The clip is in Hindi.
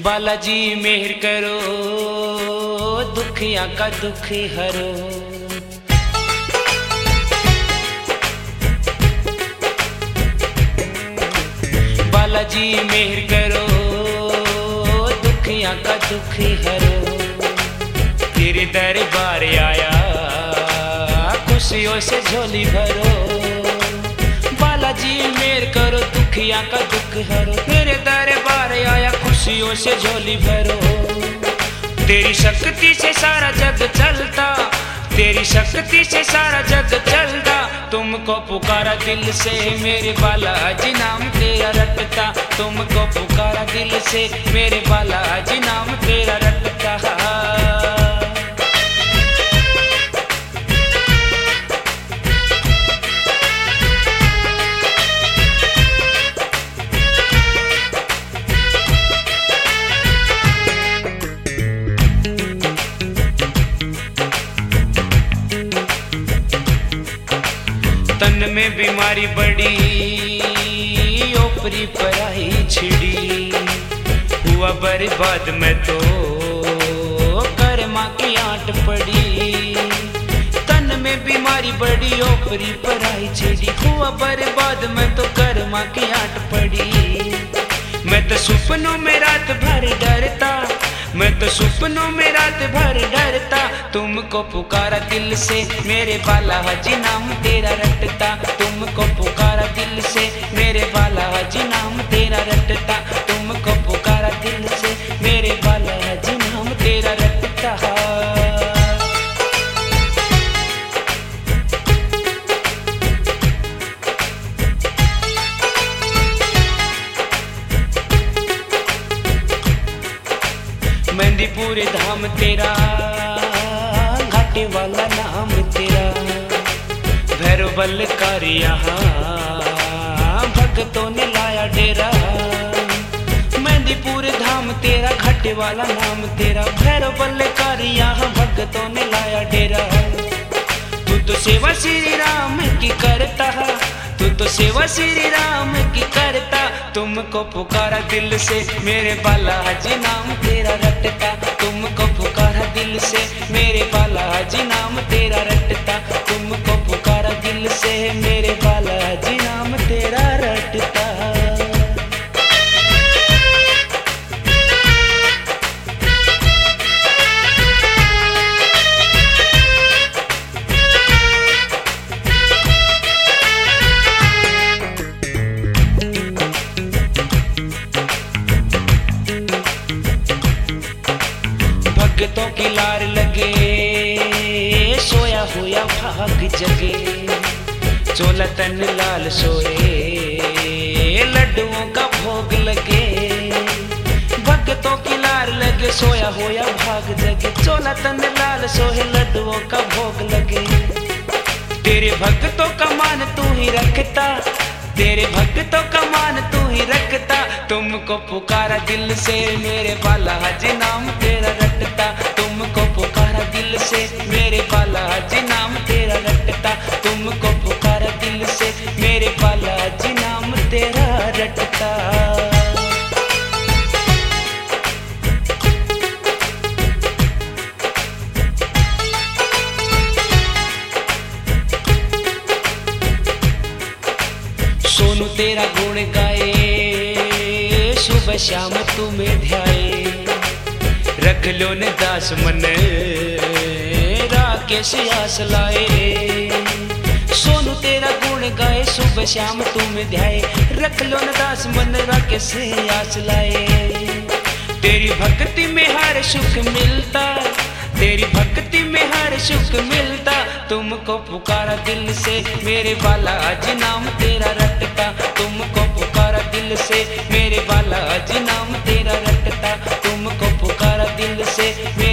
बालाजी मेहर करो, दुखिया का दुख हरो। बालाजी मेहर करो, दुखिया का दुख हरो। तेरे दरबार आया, खुशियों से झोली भरो। बालाजी मेहर करो, दुखिया का दुख हरो। तेरे दरबार आया, खुशियों से झोली भरो। तेरी शक्ति से सारा जग चलता, तेरी शक्ति से सारा जग चलता। तुमको पुकारा दिल से, मेरे बालाजी नाम तेरा रटता। तुमको पुकारा दिल से, मेरे बालाजी नाम तेरा रटता। तन में बीमारी बड़ी, ओपरी पराई छिड़ी। हुआ बर्बाद मैं तो, कर्मा की आंट पड़ी। तन में बीमारी बड़ी, ओपरी पराई छिड़ी। हुआ बर्बाद मैं तो, कर्मा की आंट पड़ी। मैं तो सपनों में रात भर डरता, मैं तो सपनों में रात भर डरता। तुमको पुकारा दिल से, मेरे बालाजी नाम तेरा रटता। तुमको पुकारा दिल से, मेरे बालाजी नाम तेरा रटता। तुमको पुकारा दिल से, मेरे बालाजी नाम तेरा रटता। मेहंदीपुर धाम तेरा, घाटे वाला नाम तेरा। भैरव बलकार यहाँ, भक्तों ने लाया डेरा। मेहंदीपुर धाम तेरा, घाटे वाला नाम तेरा। भैरव बलकार यहाँ, भक्तों ने लाया डेरा। तू तो सेवा श्री राम की करता, तू तो सेवा श्री राम की करता। तुमको पुकारा दिल से, मेरे बालाजी नाम तेरा रटता। तुमको पुकारा दिल से, मेरे बालाजी नाम तेरा रटता। तुमको पुकारा दिल से, मेरे बालाजी नाम तेरा रटता। भक्तों की लार लगे, सोया हुआ भाग जगे। चोला तन लाल सोए, लड्डुओं का भोग लगे। भक्तों की लार लगे, सोया हुआ भाग जगे। चोला तन लाल सोए, लड्डुओं का भोग लगे। तेरे भक्तों का मान तू ही रखता, तेरे भक्तों का मान तू ही रखता। तुमको पुकारा दिल से, मेरे बालाजी नाम तेरा रटता। तुमको पुकारा दिल से, मेरे बालाजी नाम तेरा रटता। तुमको पुकारा दिल से, मेरे बालाजी नाम तेरा रटता। सोनू तेरा गुण गाए, सुबह शाम तुम्हें ध्याए। रख लो न दास मन, राकेश आस लाए। सोनू तेरा गुण गाए, सुबह शाम तुम्हें ध्याए। रख लो न दास मन, राकेश आस लाए। तेरी भक्ति में हर सुख मिलता, तेरी भक्ति में हर सुख मिलता। तुमको पुकारा दिल से, मेरे बालाजी नाम तेरा रटता। तुमको पुकारा दिल से, मेरे बालाजी नाम तेरा रटता। तुमको पुकारा दिल से,